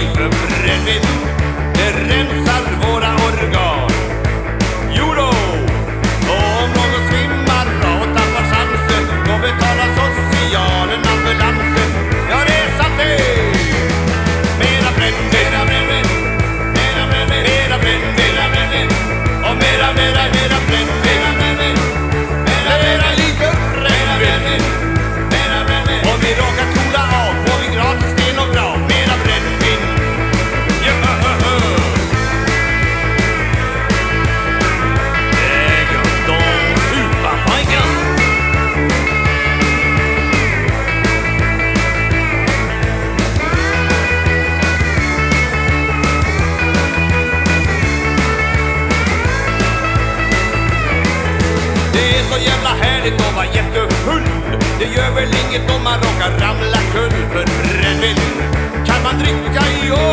för brännvin, det rensar våra organ. Jo då, och om någon svimmar och tappar sansen, då betalar socialen ambulansen. Ja, det är sant det. Mera brännvin, mera brännvin, mera brännvin, mera brännvin, mera brännvin, och mera brännvin, mera brännvin, mera lite brännvin, mera brännvin. Om vi råkar kola av får vi gratis sten och bra. Mera brännvin. Det är så jävla härligt att vara jättefull. Det gör väl inget om man råkar ramla kull. För brännvin kan man dricka i år.